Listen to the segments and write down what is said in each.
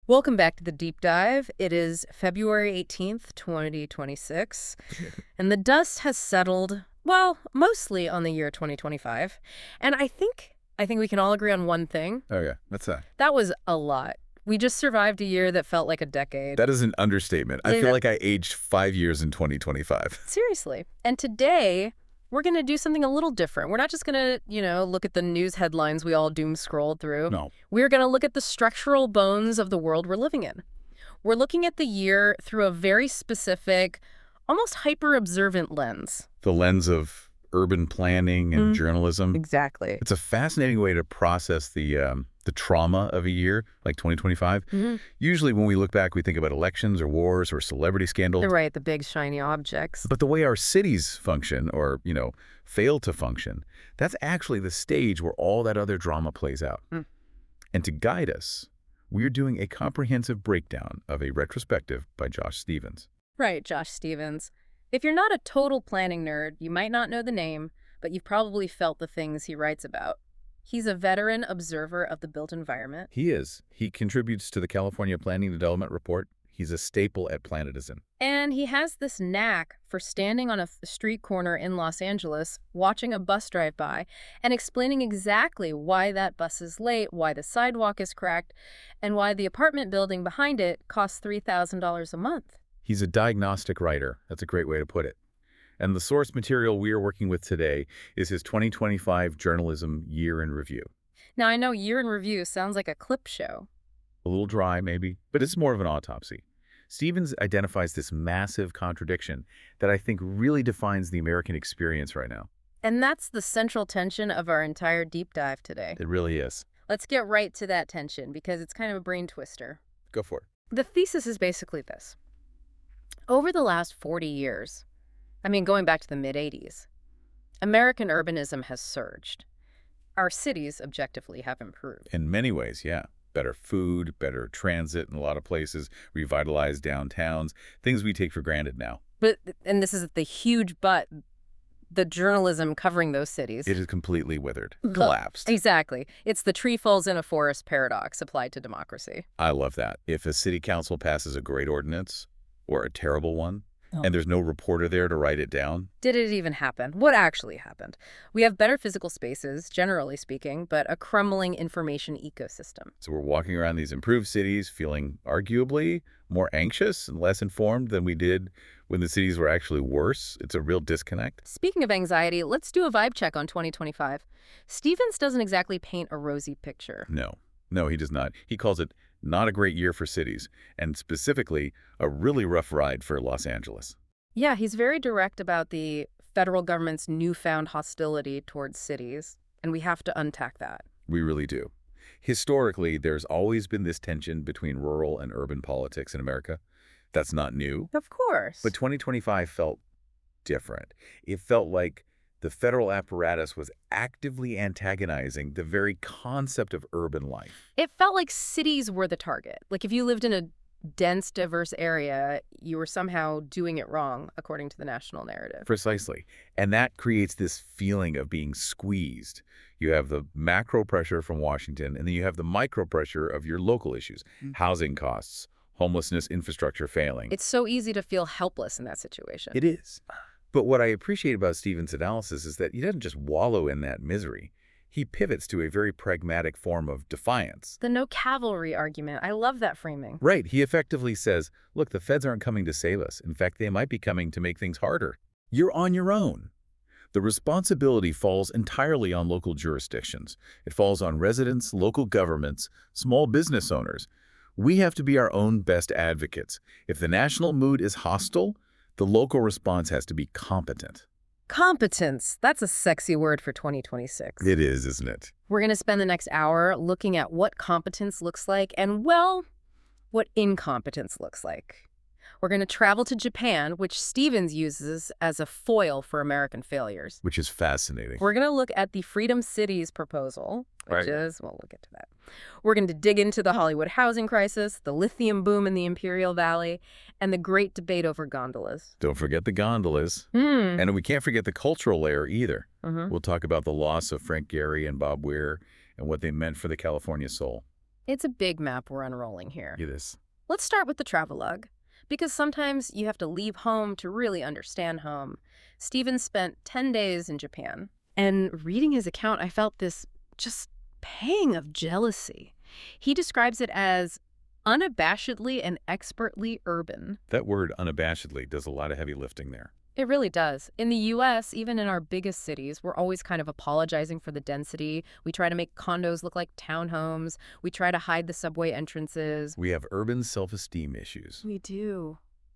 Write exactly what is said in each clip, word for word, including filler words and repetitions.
Welcome back to the deep dive. It is February eighteenth, twenty twenty-six, and the dust has settled, well, mostly on the year twenty twenty-five. And I think I think we can all agree on one thing. Oh, yeah. What's that? That was a lot. We just survived a year that felt like a decade. That is an understatement. I Yeah. feel like I aged five years in twenty twenty-five. Seriously. And today, we're going to do something a little different. We're not just going to, you know, look at the news headlines we all doom scrolled through. No. We're going to look at the structural bones of the world we're living in. We're looking at the year through a very specific, almost hyper-observant lens. The lens of urban planning and Mm. journalism. Exactly. It's a fascinating way to process the um, the trauma of a year like twenty twenty-five. Mm-hmm. Usually when we look back, we think about elections or wars or celebrity scandals. They're right, the big shiny objects. But the way our cities function or, you know, fail to function, that's actually the stage where all that other drama plays out. Mm. And to guide us, we're doing a comprehensive breakdown of a retrospective by Josh Stevens. Right, Josh Stevens. If you're not a total planning nerd, you might not know the name, but you've probably felt the things he writes about. He's a veteran observer of the built environment. He is. He contributes to the California Planning and Development Report. He's a staple at Planetizen. And he has this knack for standing on a f- street corner in Los Angeles, watching a bus drive by, and explaining exactly why that bus is late, why the sidewalk is cracked, and why the apartment building behind it costs three thousand dollars a month. He's a diagnostic writer. That's a great way to put it. And the source material we are working with today is his twenty twenty-five Journalism Year in Review. Now, I know year in review sounds like a clip show. A little dry, maybe, but it's more of an autopsy. Stevens identifies this massive contradiction that I think really defines the American experience right now. And that's the central tension of our entire deep dive today. It really is. Let's get right to that tension because it's kind of a brain twister. Go for it. The thesis is basically this. Over the last forty years, I mean, going back to the mid eighties, American urbanism has surged. Our cities, objectively, have improved. In many ways, yeah. Better food, better transit in a lot of places, revitalized downtowns, things we take for granted now. But, and this is the huge but, the journalism covering those cities. It is completely withered, collapsed. Exactly. It's the tree falls in a forest paradox applied to democracy. I love that. If a city council passes a great ordinance or a terrible one, Oh. and there's no reporter there to write it down, Did it even happen? What actually happened? We have better physical spaces, generally speaking, but a crumbling information ecosystem. so we're walking around these improved cities feeling arguably more anxious and less informed than we did when the cities were actually worse. It's a real disconnect. Speaking of anxiety, let's do a vibe check on twenty twenty-five. Stevens doesn't exactly paint a rosy picture. No, no, he does not. He calls it not a great year for cities, and specifically, a really rough ride for Los Angeles. Yeah, he's very direct about the federal government's newfound hostility towards cities, and we have to untack that. We really do. Historically, there's always been this tension between rural and urban politics in America. That's not new. Of course. But twenty twenty-five felt different. It felt like the federal apparatus was actively antagonizing the very concept of urban life. It felt like cities were the target. Like if you lived in a dense, diverse area, you were somehow doing it wrong, according to the national narrative. Precisely. And that creates this feeling of being squeezed. You have the macro pressure from Washington, and then you have the micro pressure of your local issues, Mm. housing costs, homelessness, infrastructure failing. It's so easy to feel helpless in that situation. It is. But what I appreciate about Stevens' analysis is that he doesn't just wallow in that misery. He pivots to a very pragmatic form of defiance. The no cavalry argument. I love that framing. Right. He effectively says, look, the feds aren't coming to save us. In fact, they might be coming to make things harder. You're on your own. The responsibility falls entirely on local jurisdictions. It falls on residents, local governments, small business owners. We have to be our own best advocates. If the national mood is hostile, the local response has to be competent. Competence. That's a sexy word for twenty twenty-six. It is, isn't it? We're going to spend the next hour looking at what competence looks like and, well, what incompetence looks like. We're going to travel to Japan, which Stevens uses as a foil for American failures. Which is fascinating. We're going to look at the Freedom Cities proposal, which Right. is, well, we'll get to that. We're going to dig into the Hollywood housing crisis, the lithium boom in the Imperial Valley, and the great debate over gondolas. Don't forget the gondolas. Hmm. And we can't forget the cultural layer either. Mhm. We'll talk about the loss of Frank Gehry and Bob Weir and what they meant for the California soul. It's a big map we're unrolling here. It is. Let's start with the travelogue, because sometimes you have to leave home to really understand home. Stevens spent ten days in Japan, and reading his account, I felt this just pang of jealousy. He describes it as unabashedly and expertly urban. That word unabashedly does a lot of heavy lifting there. It really does. In the U S, even in our biggest cities, we're always kind of apologizing for the density. We try to make condos look like townhomes. We try to hide the subway entrances. We have urban self-esteem issues. We do.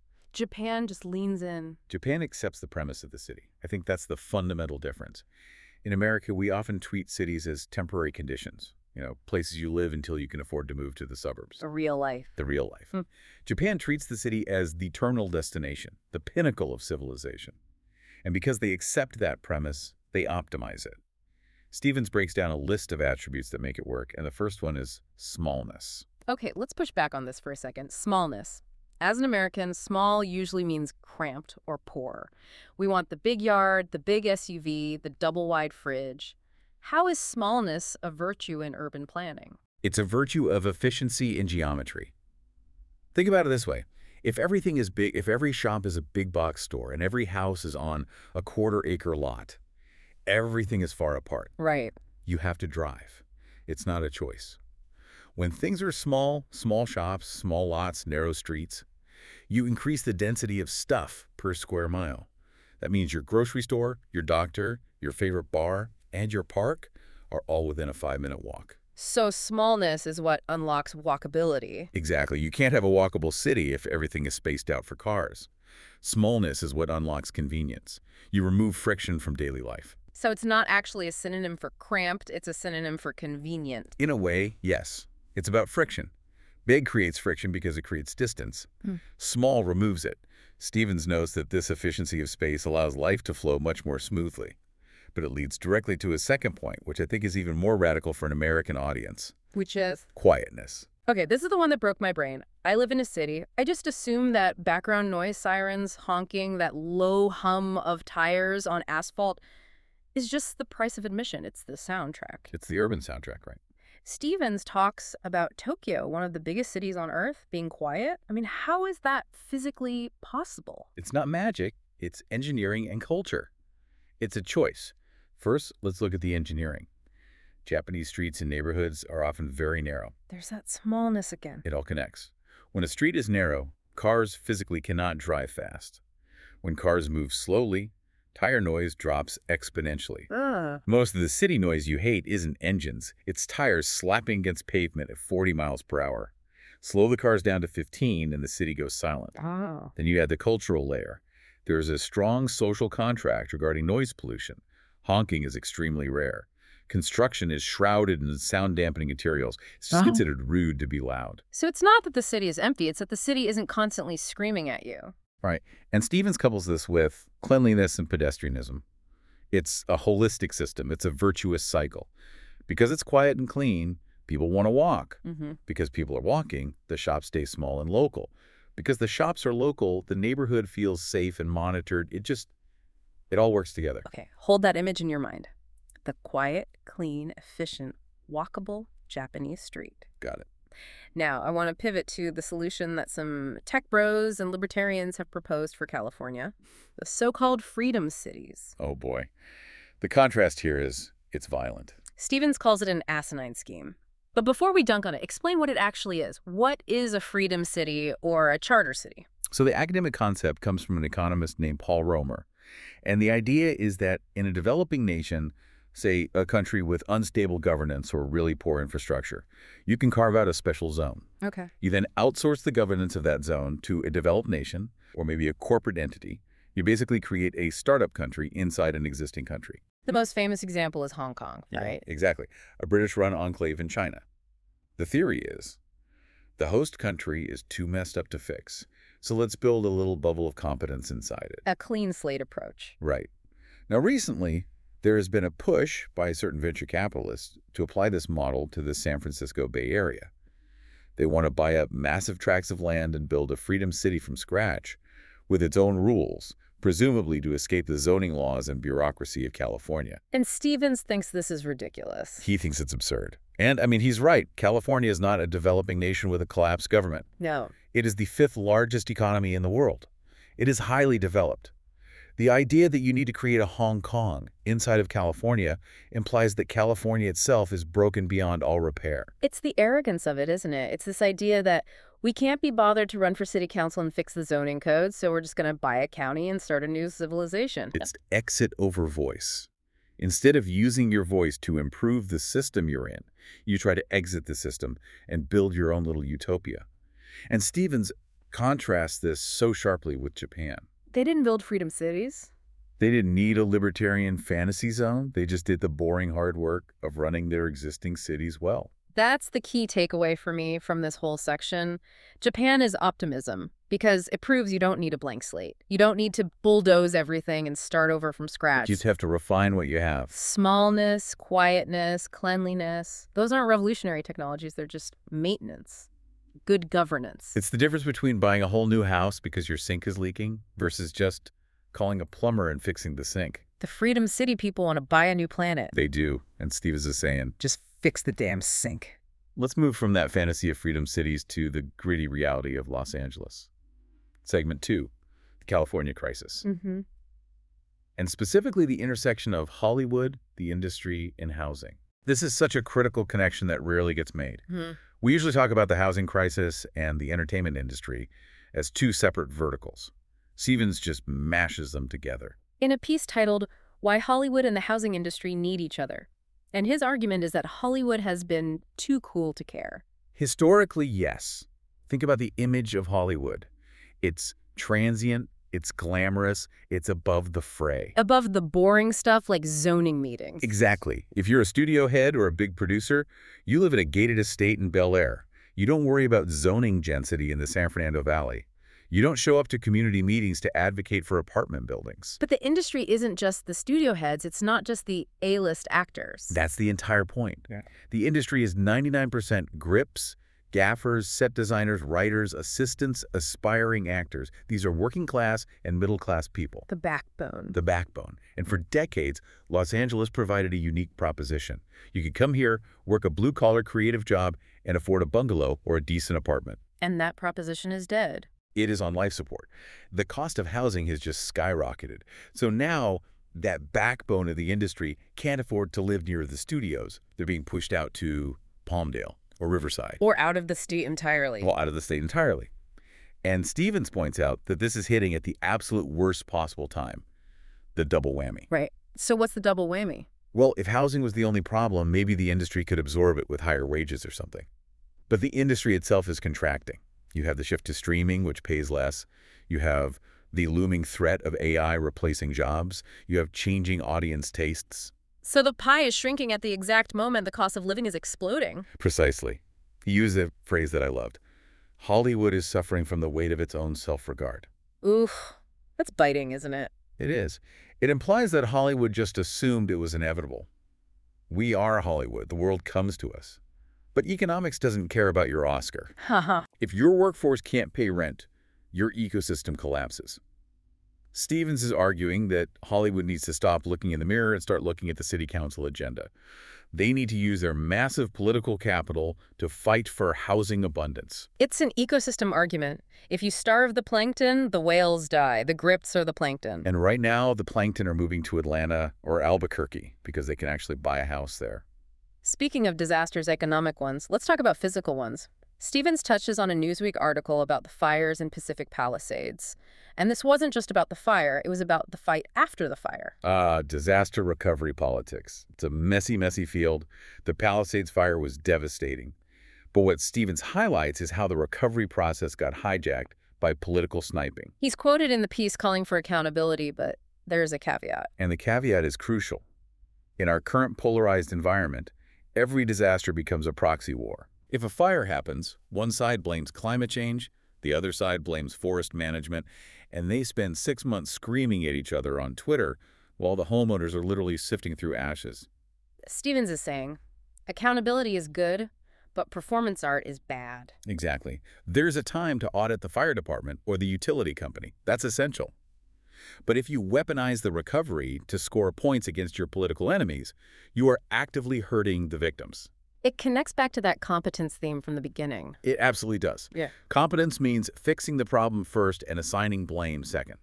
Japan just leans in. Japan accepts the premise of the city. I think that's the fundamental difference. In America, we often treat cities as temporary conditions. You know, places you live until you can afford to move to the suburbs. The real life. The real life. Hmm. Japan treats the city as the terminal destination, the pinnacle of civilization. And because they accept that premise, they optimize it. Stevens breaks down a list of attributes that make it work, and the first one is smallness. Okay, let's push back on this for a second. Smallness. As an American, small usually means cramped or poor. We want the big yard, the big S U V, the double-wide fridge. How is smallness a virtue in urban planning? It's a virtue of efficiency in geometry. Think about it this way. If everything is big, if every shop is a big box store and every house is on a quarter acre lot, everything is far apart. Right. You have to drive. It's not a choice. When things are small, small shops, small lots, narrow streets, you increase the density of stuff per square mile. That means your grocery store, your doctor, your favorite bar, and your park are all within a five-minute walk. So smallness is what unlocks walkability. Exactly. You can't have a walkable city if everything is spaced out for cars. Smallness is what unlocks convenience. You remove friction from daily life. So it's not actually a synonym for cramped, it's a synonym for convenient. In a way, yes. It's about friction. Big creates friction because it creates distance. Hmm. Small removes it. Stevens notes that this efficiency of space allows life to flow much more smoothly. But it leads directly to his second point, which I think is even more radical for an American audience. Which is? Quietness. Okay, this is the one that broke my brain. I live in a city. I just assume that background noise sirens, honking, that low hum of tires on asphalt is just the price of admission. It's the soundtrack. It's the urban soundtrack, right? Stevens talks about Tokyo, one of the biggest cities on Earth, being quiet. I mean, how is that physically possible? It's not magic. It's engineering and culture. It's a choice. First, let's look at the engineering. Japanese streets and neighborhoods are often very narrow. There's that smallness again. It all connects. When a street is narrow, cars physically cannot drive fast. When cars move slowly, tire noise drops exponentially. Ugh. Most of the city noise you hate isn't engines. It's tires slapping against pavement at forty miles per hour. Slow the cars down to fifteen and the city goes silent. Oh. Then you add the cultural layer. There is a strong social contract regarding noise pollution. Honking is extremely rare. Construction is shrouded in sound-dampening materials. It's just Oh. considered rude to be loud. So it's not that the city is empty, it's that the city isn't constantly screaming at you. Right. And Stevens couples this with cleanliness and pedestrianism. It's a holistic system. It's a virtuous cycle. Because it's quiet and clean, people want to walk. Mm-hmm. Because people are walking, the shops stay small and local. Because the shops are local, the neighborhood feels safe and monitored. It just, it all works together. Okay, hold that image in your mind. The quiet, clean, efficient, walkable Japanese street. Got it. Now, I want to pivot to the solution that some tech bros and libertarians have proposed for California, the so-called freedom cities. Oh boy. The contrast here is, it's violent. Stevens calls it an asinine scheme. But before we dunk on it, explain what it actually is. What is a freedom city or a charter city? So the academic concept comes from an economist named Paul Romer. And the idea is that in a developing nation, say a country with unstable governance or really poor infrastructure, you can carve out a special zone. Okay. You then outsource the governance of that zone to a developed nation or maybe a corporate entity. You basically create a startup country inside an existing country. The most famous example is Hong Kong, right? Exactly. A British-run enclave in China. The theory is, the host country is too messed up to fix, so let's build a little bubble of competence inside it. A clean slate approach. Right. Now recently, there has been a push by certain venture capitalists to apply this model to the San Francisco Bay Area. They want to buy up massive tracts of land and build a freedom city from scratch with its own rules, presumably to escape the zoning laws and bureaucracy of California. And Stevens thinks this is ridiculous. He thinks it's absurd. And, I mean, he's right. California is not a developing nation with a collapsed government. No. It is the fifth largest economy in the world. It is highly developed. The idea that you need to create a Hong Kong inside of California implies that California itself is broken beyond all repair. It's the arrogance of it, isn't it? It's this idea that we can't be bothered to run for city council and fix the zoning code, so we're just going to buy a county and start a new civilization. It's exit over voice. Instead of using your voice to improve the system you're in, you try to exit the system and build your own little utopia. And Stevens contrasts this so sharply with Japan. They didn't build freedom cities. They didn't need a libertarian fantasy zone. They just did the boring hard work of running their existing cities well. That's the key takeaway for me from this whole section. Japan is optimism because it proves you don't need a blank slate. You don't need to bulldoze everything and start over from scratch. You just have to refine what you have. Smallness, quietness, cleanliness. Those aren't revolutionary technologies. They're just maintenance. Good governance. It's the difference between buying a whole new house because your sink is leaking versus just calling a plumber and fixing the sink. The Freedom City people want to buy a new planet. They do, and Stevens is saying, just fix the damn sink. Let's move from that fantasy of freedom cities to the gritty reality of Los Angeles. Segment two, the California crisis. Mm-hmm. And specifically the intersection of Hollywood, the industry, and housing. This is such a critical connection that rarely gets made. Mm-hmm. We usually talk about the housing crisis and the entertainment industry as two separate verticals. Stevens just mashes them together. In a piece titled, Why Hollywood and the Housing Industry Need Each Other. And his argument is that Hollywood has been too cool to care. Historically, yes. Think about the image of Hollywood. It's transient, it's glamorous, it's above the fray. Above the boring stuff like zoning meetings. Exactly. If you're a studio head or a big producer, you live in a gated estate in Bel Air. You don't worry about zoning density in the San Fernando Valley. You don't show up to community meetings to advocate for apartment buildings. But the industry isn't just the studio heads. It's not just the A-list actors. That's the entire point. Yeah. The industry is ninety-nine percent grips, gaffers, set designers, writers, assistants, aspiring actors. These are working class and middle class people. The backbone. The backbone. And for decades, Los Angeles provided a unique proposition. You could come here, work a blue-collar creative job, and afford a bungalow or a decent apartment. And that proposition is dead. It is on life support. The cost of housing has just skyrocketed. So now that backbone of the industry can't afford to live near the studios. They're being pushed out to Palmdale or Riverside. Or out of the state entirely. Well, out of the state entirely. And Stevens points out that this is hitting at the absolute worst possible time, the double whammy. Right. So what's the double whammy? Well, if housing was the only problem, maybe the industry could absorb it with higher wages or something. But the industry itself is contracting. You have the shift to streaming, which pays less. You have the looming threat of A I replacing jobs. You have changing audience tastes. So the pie is shrinking at the exact moment the cost of living is exploding. Precisely. He used a phrase that I loved. Hollywood is suffering from the weight of its own self-regard. Oof. That's biting, isn't it? It is. It implies that Hollywood just assumed it was inevitable. We are Hollywood. The world comes to us. But economics doesn't care about your Oscar. Haha. If your workforce can't pay rent, your ecosystem collapses. Stevens is arguing that Hollywood needs to stop looking in the mirror and start looking at the city council agenda. They need to use their massive political capital to fight for housing abundance. It's an ecosystem argument. If you starve the plankton, the whales die. The grips are the plankton. And right now, the plankton are moving to Atlanta or Albuquerque because they can actually buy a house there. Speaking of disasters, economic ones, let's talk about physical ones. Stevens touches on a Newsweek article about the fires in Pacific Palisades. And this wasn't just about the fire, it was about the fight after the fire. Ah, disaster recovery politics. It's a messy, messy field. The Palisades fire was devastating. But what Stevens highlights is how the recovery process got hijacked by political sniping. He's quoted in the piece calling for accountability, but there's a caveat. And the caveat is crucial. In our current polarized environment, every disaster becomes a proxy war. If a fire happens, one side blames climate change, the other side blames forest management, and they spend six months screaming at each other on Twitter while the homeowners are literally sifting through ashes. Stevens is saying, accountability is good, but performance art is bad. Exactly. There's a time to audit the fire department or the utility company. That's essential. But if you weaponize the recovery to score points against your political enemies, you are actively hurting the victims. It connects back to that competence theme from the beginning. It absolutely does. Yeah. Competence means fixing the problem first and assigning blame second.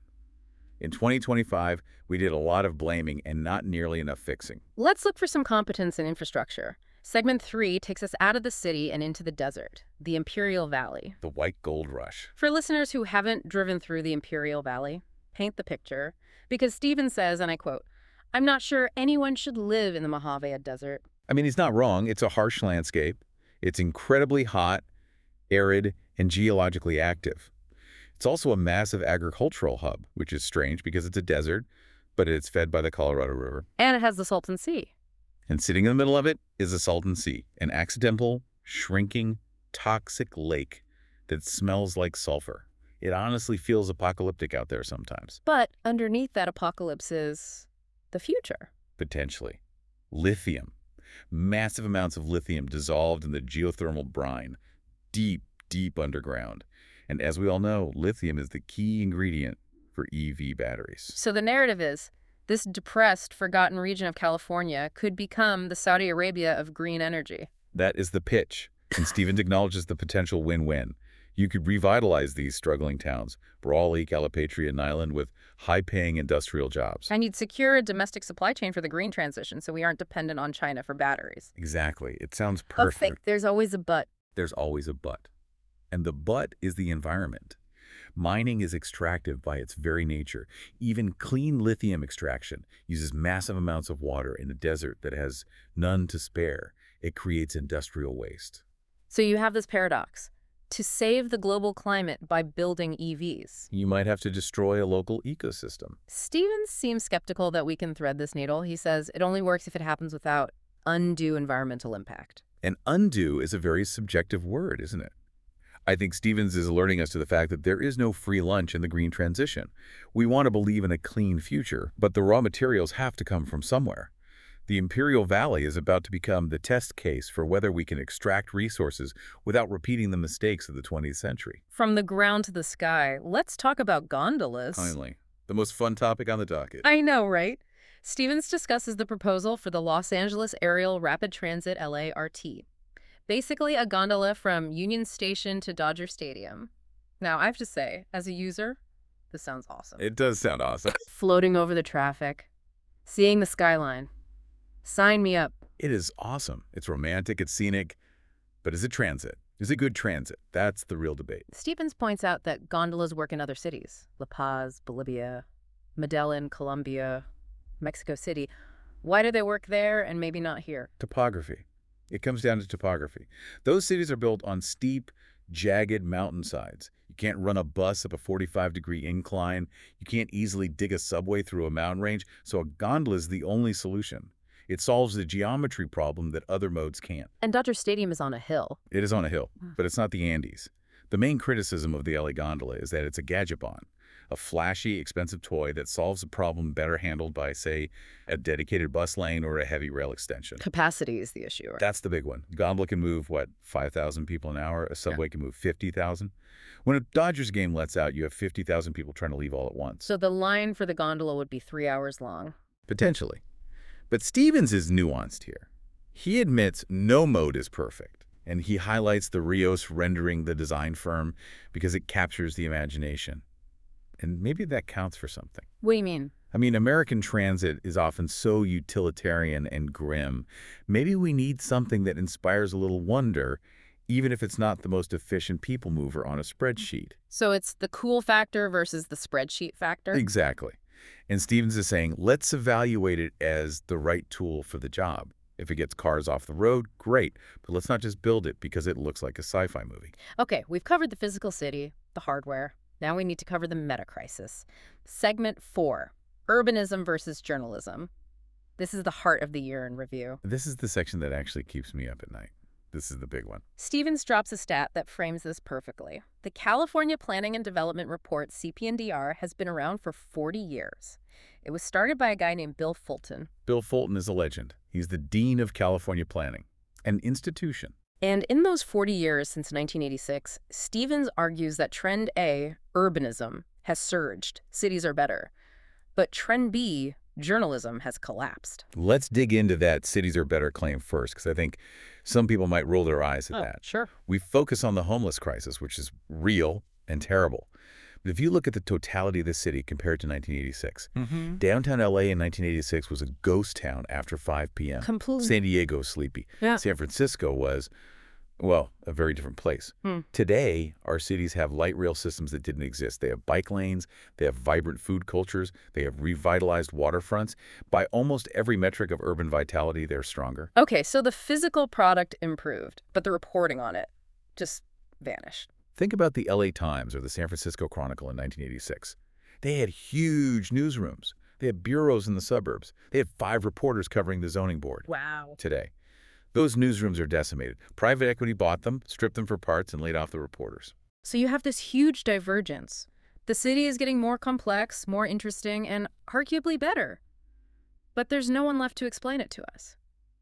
In twenty twenty-five, we did a lot of blaming and not nearly enough fixing. Let's look for some competence in infrastructure. Segment three takes us out of the city and into the desert, the Imperial Valley. The white gold rush. For listeners who haven't driven through the Imperial Valley, paint the picture, because Stevens says, and I quote, "I'm not sure anyone should live in the Mojave Desert." I mean, he's not wrong. It's a harsh landscape. It's incredibly hot, arid, and geologically active. It's also a massive agricultural hub, which is strange because it's a desert, but it's fed by the Colorado River. And it has the Salton Sea. And sitting in the middle of it is the Salton Sea, an accidental, shrinking, toxic lake that smells like sulfur. It honestly feels apocalyptic out there sometimes. But underneath that apocalypse is the future. Potentially. Lithium. Massive amounts of lithium dissolved in the geothermal brine, deep, deep underground. And as we all know, lithium is the key ingredient for E V batteries. So the narrative is, this depressed, forgotten region of California could become the Saudi Arabia of green energy. That is the pitch, and Stevens acknowledges the potential win-win. You could revitalize these struggling towns, Brawley, Calipatria, and Island, with high-paying industrial jobs. And you'd secure a domestic supply chain for the green transition so we aren't dependent on China for batteries. Exactly. It sounds But perfect. think, there's always a but. There's always a but. And the but is the environment. Mining is extractive by its very nature. Even clean lithium extraction uses massive amounts of water in a desert that has none to spare. It creates industrial waste. So you have this paradox. To save the global climate by building E Vs. You might have to destroy a local ecosystem. Stevens seems skeptical that we can thread this needle. He says it only works if it happens without undue environmental impact. And undo is a very subjective word, isn't it? I think Stevens is alerting us to the fact that there is no free lunch in the green transition. We want to believe in a clean future, but the raw materials have to come from somewhere. The Imperial Valley is about to become the test case for whether we can extract resources without repeating the mistakes of the twentieth century. From the ground to the sky, let's talk about gondolas. Finally, the most fun topic on the docket. I know, right? Stevens discusses the proposal for the Los Angeles Aerial Rapid Transit L A R T. Basically a gondola from Union Station to Dodger Stadium. Now, I have to say, as a user, this sounds awesome. It does sound awesome. Floating over the traffic, seeing the skyline. Sign me up. It is awesome. It's romantic, it's scenic, but is it transit? Is it good transit? That's the real debate. Stevens points out that gondolas work in other cities. La Paz, Bolivia, Medellin, Colombia, Mexico City. Why do they work there and maybe not here? Topography. It comes down to topography. Those cities are built on steep, jagged mountainsides. You can't run a bus up a forty-five degree incline. You can't easily dig a subway through a mountain range, so a gondola is the only solution. It solves the geometry problem that other modes can't. And Dodger Stadium is on a hill. It is on a hill, but it's not the Andes. The main criticism of the L A gondola is that it's a gadget-bon, a flashy, expensive toy that solves a problem better handled by, say, a dedicated bus lane or a heavy rail extension. Capacity is the issue, right? That's the big one. Gondola can move, what, five thousand people an hour? A subway yeah. can move fifty thousand? When a Dodgers game lets out, you have fifty thousand people trying to leave all at once. So the line for the gondola would be three hours long. Potentially. But Stevens is nuanced here. He admits no mode is perfect, and he highlights the Rios rendering the design firm because it captures the imagination. And maybe that counts for something. What do you mean? I mean, American transit is often so utilitarian and grim. Maybe we need something that inspires a little wonder, even if it's not the most efficient people mover on a spreadsheet. So it's the cool factor versus the spreadsheet factor? Exactly. And Stevens is saying, let's evaluate it as the right tool for the job. If it gets cars off the road, great. But let's not just build it because it looks like a sci-fi movie. Okay, we've covered the physical city, the hardware. Now we need to cover the meta-crisis. Segment four, urbanism versus journalism. This is the heart of the year in review. This is the section that actually keeps me up at night. This is the big one. Stevens drops a stat that frames this perfectly. The California Planning and Development Report, C P N D R, has been around for forty years. It was started by a guy named Bill Fulton. Bill Fulton is a legend. He's the dean of California planning, an institution. And in those forty years since nineteen eighty-six, Stevens argues that Trend A, urbanism, has surged. Cities are better. But Trend B, journalism has collapsed. Let's dig into that cities are better claim first, because I think some people might roll their eyes at Oh, that. sure. We focus on the homeless crisis, which is real and terrible. But if you look at the totality of the city compared to nineteen eighty-six, Mm-hmm. downtown L A in nineteen eighty-six was a ghost town after five p m Completely. San Diego, sleepy. Yeah. San Francisco was, well, a very different place. Hmm. Today, our cities have light rail systems that didn't exist. They have bike lanes, they have vibrant food cultures, they have revitalized waterfronts. By almost every metric of urban vitality, they're stronger. Okay, so the physical product improved, but the reporting on it just vanished. Think about the L A Times or the San Francisco Chronicle in nineteen eighty-six. They had huge newsrooms. They had bureaus in the suburbs. They had five reporters covering the zoning board. Wow. Today, those newsrooms are decimated. Private equity bought them, stripped them for parts, and laid off the reporters. So you have this huge divergence. The city is getting more complex, more interesting, and arguably better. But there's no one left to explain it to us.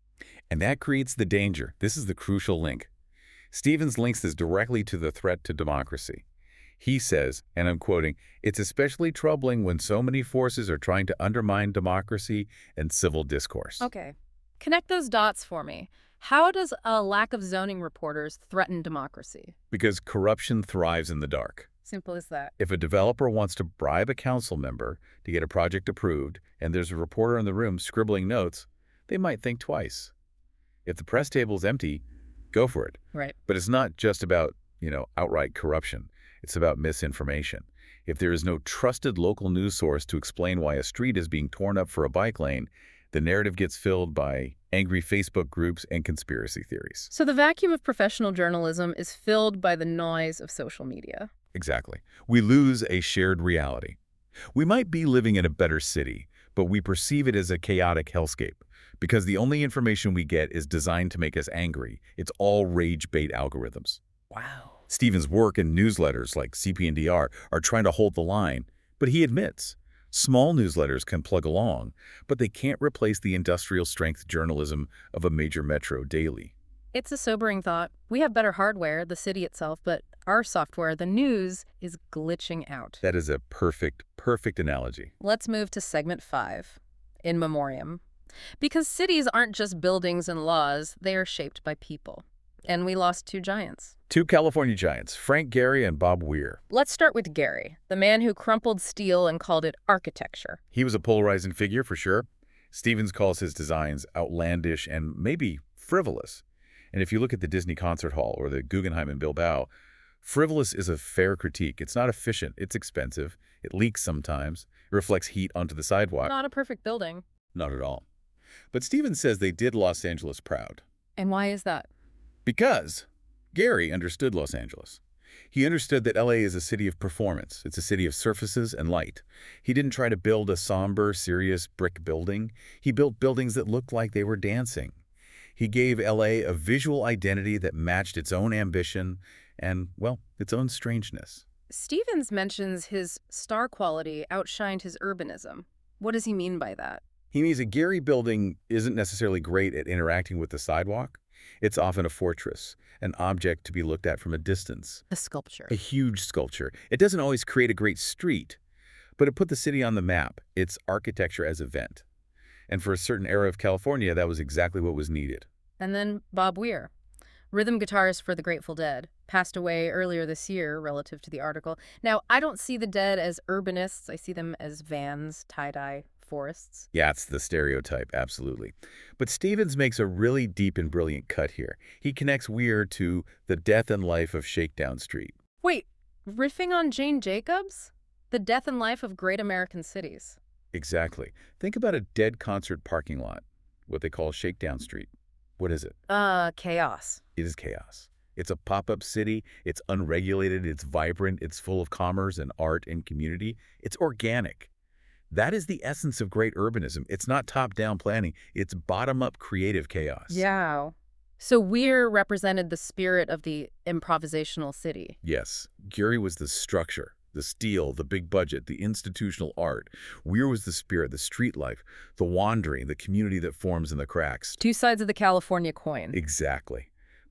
And that creates the danger. This is the crucial link. Stevens links this directly to the threat to democracy. He says, and I'm quoting, "It's especially troubling when so many forces are trying to undermine democracy and civil discourse." Okay. Connect those dots for me. How does a lack of zoning reporters threaten democracy? Because corruption thrives in the dark. Simple as that. If a developer wants to bribe a council member to get a project approved and there's a reporter in the room scribbling notes, they might think twice. If the press table's empty, go for it. Right. But it's not just about, you know, outright corruption. It's about misinformation. If there is no trusted local news source to explain why a street is being torn up for a bike lane, the narrative gets filled by angry Facebook groups and conspiracy theories. So the vacuum of professional journalism is filled by the noise of social media. Exactly. We lose a shared reality. We might be living in a better city, but we perceive it as a chaotic hellscape because the only information we get is designed to make us angry. It's all rage bait algorithms. Wow. Stevens' work and newsletters like C P N D R are trying to hold the line, but he admits small newsletters can plug along, but they can't replace the industrial-strength journalism of a major metro daily. It's a sobering thought. We have better hardware, the city itself, but our software, the news, is glitching out. That is a perfect, perfect analogy. Let's move to segment five, in memoriam. Because cities aren't just buildings and laws, they are shaped by people. And we lost two giants. Two California giants, Frank Gehry and Bob Weir. Let's start with Gehry, the man who crumpled steel and called it architecture. He was a polarizing figure for sure. Stevens calls his designs outlandish and maybe frivolous. And if you look at the Disney Concert Hall or the Guggenheim in Bilbao, frivolous is a fair critique. It's not efficient. It's expensive. It leaks sometimes. It reflects heat onto the sidewalk. Not a perfect building. Not at all. But Stevens says they did Los Angeles proud. And why is that? Because Gehry understood Los Angeles. He understood that L A is a city of performance. It's a city of surfaces and light. He didn't try to build a somber, serious brick building. He built buildings that looked like they were dancing. He gave L A a visual identity that matched its own ambition and, well, its own strangeness. Stevens mentions his star quality outshined his urbanism. What does he mean by that? He means a Gehry building isn't necessarily great at interacting with the sidewalk. It's often a fortress, an object to be looked at from a distance. A sculpture. A huge sculpture. It doesn't always create a great street, but it put the city on the map. It's architecture as event. And for a certain era of California, that was exactly what was needed. And then Bob Weir, rhythm guitarist for the Grateful Dead, passed away earlier this year relative to the article. Now, I don't see the Dead as urbanists. I see them as vans, tie-dye forests. Yeah, it's the stereotype, absolutely. But Stevens makes a really deep and brilliant cut here. He connects Weir to the death and life of Shakedown Street. Wait, riffing on Jane Jacobs? The death and life of great American cities. Exactly. Think about a dead concert parking lot, what they call Shakedown Street. What is it? Uh, chaos. It is chaos. It's a pop-up city. It's unregulated. It's vibrant. It's full of commerce and art and community. It's organic. That is the essence of great urbanism. It's not top-down planning. It's bottom-up creative chaos. Yeah. So Weir represented the spirit of the improvisational city. Yes. Gehry was the structure, the steel, the big budget, the institutional art. Weir was the spirit, the street life, the wandering, the community that forms in the cracks. Two sides of the California coin. Exactly.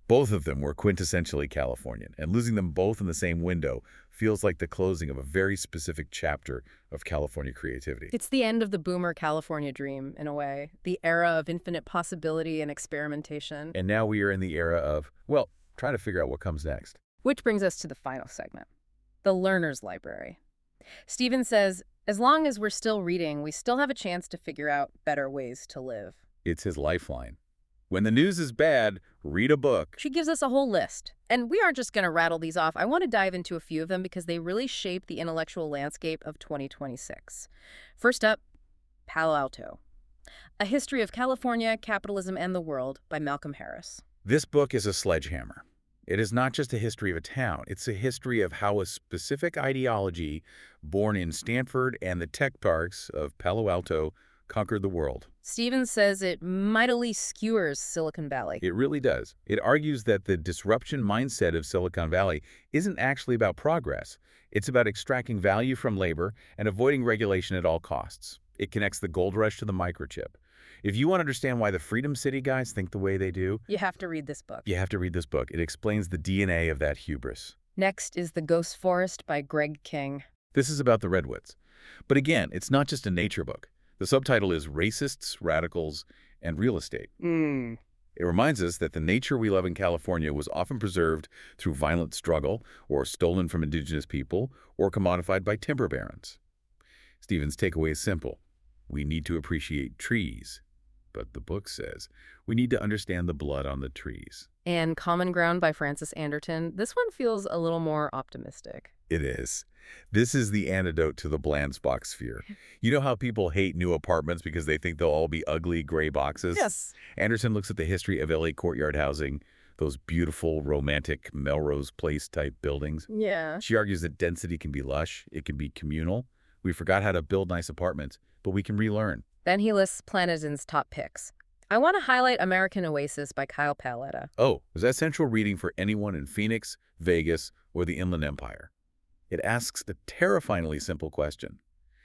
Both of them were quintessentially Californian, and losing them both in the same window feels like the closing of a very specific chapter of California creativity. It's the end of the boomer California dream, in a way, the era of infinite possibility and experimentation. And now we are in the era of, well, trying to figure out what comes next. Which brings us to the final segment, the learner's library. Stephen says, as long as we're still reading, we still have a chance to figure out better ways to live. It's his lifeline. When the news is bad, read a book. She gives us a whole list. And we aren't just going to rattle these off. I want to dive into a few of them because they really shape the intellectual landscape of twenty twenty-six. First up, Palo Alto. A History of California, Capitalism, and the World by Malcolm Harris. This book is a sledgehammer. It is not just a history of a town. It's a history of how a specific ideology born in Stanford and the tech parks of Palo Alto conquered the world. Stevens says it mightily skewers Silicon Valley. It really does. It argues that the disruption mindset of Silicon Valley isn't actually about progress. It's about extracting value from labor and avoiding regulation at all costs. It connects the gold rush to the microchip. If you want to understand why the Freedom City guys think the way they do, You have to read this book. you have to read this book. It explains the D N A of that hubris. Next is The Ghost Forest by Greg King. This is about the redwoods. But again, it's not just a nature book. The subtitle is Racists, Radicals, and Real Estate. Mm. It reminds us that the nature we love in California was often preserved through violent struggle, or stolen from indigenous people, or commodified by timber barons. Stephen's takeaway is simple. We need to appreciate trees. But the book says we need to understand the blood on the trees. And Common Ground by Francis Anderton. This one feels a little more optimistic. It is. This is the antidote to the bland box fear. You know how people hate new apartments because they think they'll all be ugly gray boxes? Yes. Anderson looks at the history of L A courtyard housing, those beautiful, romantic Melrose Place-type buildings. Yeah. She argues that density can be lush, it can be communal. We forgot how to build nice apartments, but we can relearn. Then he lists Planison's top picks. I want to highlight American Oasis by Kyle Paletta. Oh, is that central reading for anyone in Phoenix, Vegas, or the Inland Empire? It asks the terrifyingly simple question.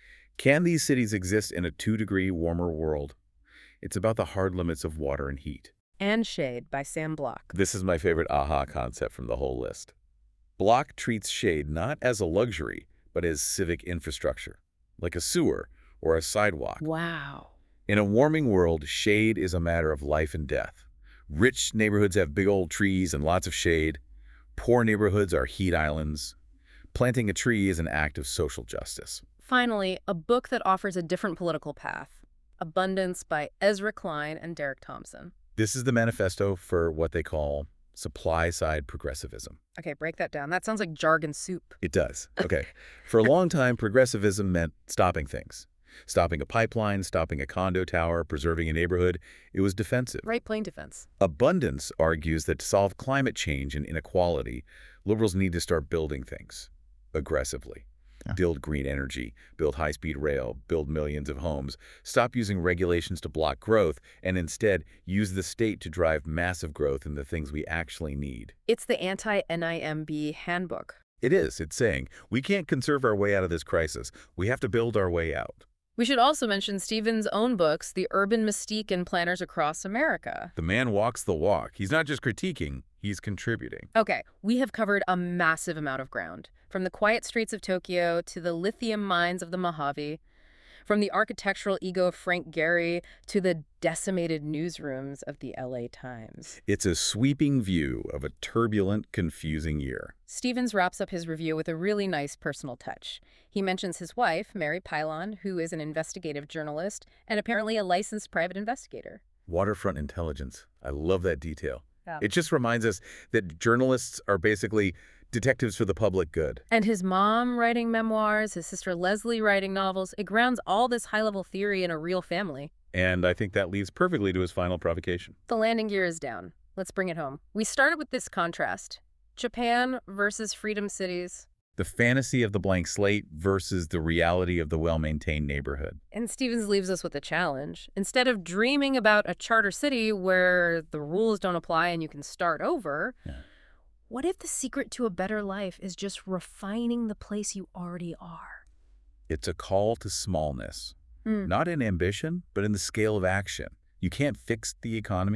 Can these cities exist in a two-degree warmer world? It's about the hard limits of water and heat. And Shade by Sam Block. This is my favorite aha concept from the whole list. Block treats shade not as a luxury, but as civic infrastructure, like a sewer or a sidewalk. Wow. In a warming world, shade is a matter of life and death. Rich neighborhoods have big old trees and lots of shade. Poor neighborhoods are heat islands. Planting a tree is an act of social justice. Finally, a book that offers a different political path. Abundance by Ezra Klein and Derek Thompson. This is the manifesto for what they call supply-side progressivism. Okay, break that down. That sounds like jargon soup. It does. Okay. For a long time, progressivism meant stopping things. Stopping a pipeline, stopping a condo tower, preserving a neighborhood. It was defensive. Right, plain defense. Abundance argues that to solve climate change and inequality, liberals need to start building things aggressively. Yeah. Build green energy, build high-speed rail, build millions of homes, stop using regulations to block growth, and instead use the state to drive massive growth in the things we actually need. It's the anti-N I M B handbook. It is. It's saying, we can't conserve our way out of this crisis. We have to build our way out. We should also mention Stephen's own books, The Urban Mystique and Planners Across America. The man walks the walk. He's not just critiquing, he's contributing. Okay, we have covered a massive amount of ground. From the quiet streets of Tokyo to the lithium mines of the Mojave, from the architectural ego of Frank Gehry to the decimated newsrooms of the L A Times. It's a sweeping view of a turbulent, confusing year. Stevens wraps up his review with a really nice personal touch. He mentions his wife, Mary Pylon, who is an investigative journalist and apparently a licensed private investigator. Waterfront intelligence. I love that detail. Yeah. It just reminds us that journalists are basically detectives for the public good. And his mom writing memoirs, his sister Leslie writing novels, it grounds all this high-level theory in a real family. And I think that leads perfectly to his final provocation. The landing gear is down. Let's bring it home. We started with this contrast. Japan versus freedom cities. The fantasy of the blank slate versus the reality of the well-maintained neighborhood. And Stevens leaves us with a challenge. Instead of dreaming about a charter city where the rules don't apply and you can start over, Yeah. what if the secret to a better life is just refining the place you already are? It's a call to smallness. Mm. Not in ambition, but in the scale of action. You can't fix the economy.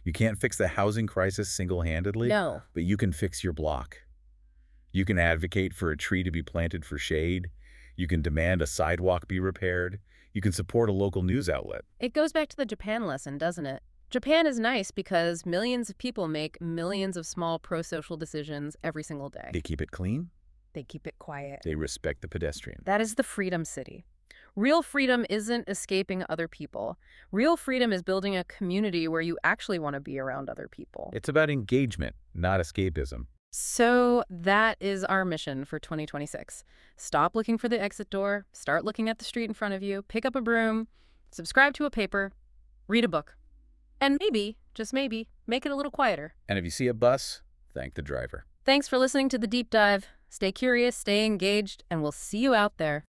You can't fix the housing crisis single-handedly, No. but you can fix your block. You can advocate for a tree to be planted for shade. You can demand a sidewalk be repaired. You can support a local news outlet. It goes back to the Japan lesson, doesn't it? Japan is nice because millions of people make millions of small pro-social decisions every single day. They keep it clean. They keep it quiet. They respect the pedestrian. That is the freedom city. Real freedom isn't escaping other people. Real freedom is building a community where you actually want to be around other people. It's about engagement, not escapism. So that is our mission for twenty twenty-six. Stop looking for the exit door, start looking at the street in front of you, pick up a broom, subscribe to a paper, read a book. And maybe, just maybe, make it a little quieter. And if you see a bus, thank the driver. Thanks for listening to The Deep Dive. Stay curious, stay engaged, and we'll see you out there.